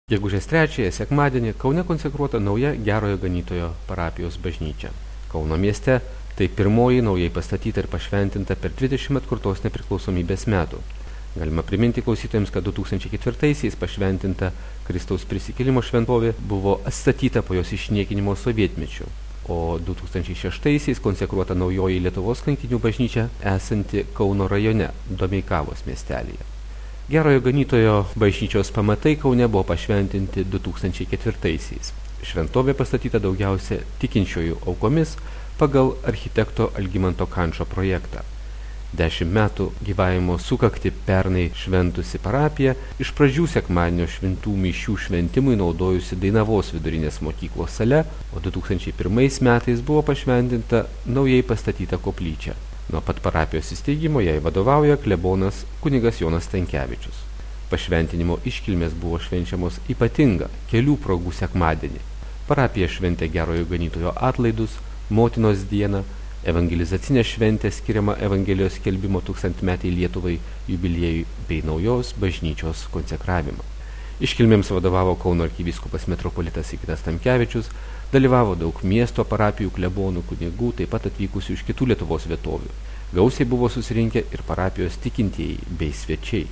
Gegužės 3 sekmadienį Kaune konsekruota nauja Gerojo Ganytojo parapijos bažnyčia. Kauno mieste tai pirmoji naujai pastatyta ir pašventinta per 20 atkurtos nepriklausomybės metų. Galima priminti klausytojams, kad 2004-aisiais pašventinta Kristaus prisikėlimo šventovė buvo atstatyta po jos išniekinimo sovietmečiu, o 2006-aisiais konsekruota naujoji Lietuvos kankinių bažnyčia esanti Kauno rajone, Domeikavos miestelyje. Gerojo Ganytojo bažnyčios pamatai Kaune buvo pašventinti 2004-aisiais. Šventovė pastatyta daugiausia tikinčiųjų aukomis pagal architekto Algimanto Kančo projektą. 10 metų gyvavimo sukakti pernai šventusi parapija iš pradžių sekmadienio šventų mišių šventimui naudojusi Dainavos vidurinės mokyklos sale, o 2001 metais buvo pašventinta naujai pastatyta koplyčia. Nuo pat parapijos įsteigimo jai vadovauja klebonas kunigas Jonas Stankevičius. Pašventinimo iškilmės buvo švenčiamos ypatinga kelių progų sekmadienį. Parapija šventė Gerojo Ganytojo atlaidus, Motinos dieną, evangelizacinė šventė skiriama Evangelijos skelbimo 1000-metei Lietuvai jubiliejui bei naujos bažnyčios konsekravimą. Iškilmėms vadovavo Kauno arkivyskupas metropolitas Sigitas Tamkevičius, dalyvavo daug miesto parapijų klebonų kunigų, taip pat atvykusių iš kitų Lietuvos vietovių. Gausiai buvo susirinkę ir parapijos tikintieji bei svečiai.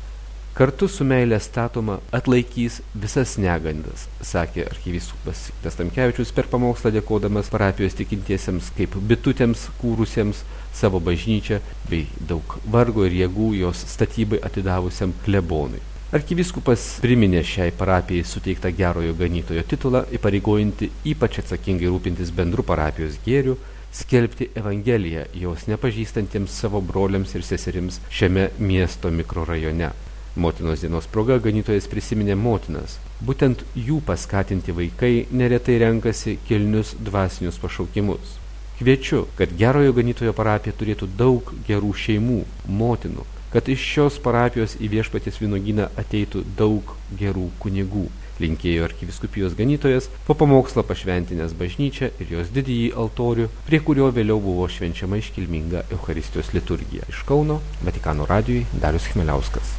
Kartu su meilė statoma atlaikys visas negandas, sakė arkivyskupas Sigitas Tamkevičius per pamokslą, dėkodamas parapijos tikintiesiems kaip bitutėms kūrusiems savo bažnyčią bei daug vargo ir jėgų jos statybai atidavusiam klebonui. Arkivyskupas priminė šiai parapijai suteiktą Gerojo Ganytojo titulą, įpareigojantį ypač atsakingai rūpintis bendru parapijos gėriu, skelbti Evangeliją jos nepažįstantiems savo broliams ir seserims šiame miesto mikrorajone. Motinos dienos proga ganytojas prisiminė motinas. Būtent jų paskatinti vaikai neretai renkasi kilnius dvasinius pašaukimus. Kviečiu, kad Gerojo Ganytojo parapija turėtų daug gerų šeimų, motinų, kad iš šios parapijos į Viešpaties vynuogyną ateitų daug gerų kunigų. Linkėjo arkivyskupijos ganytojas, po pamokslą pašventinęs bažnyčią ir jos didįjį altorių, prie kurio vėliau buvo švenčiama iškilminga Eucharistijos liturgija. Iš Kauno, Vatikano radijui, Darius Chmieliauskas.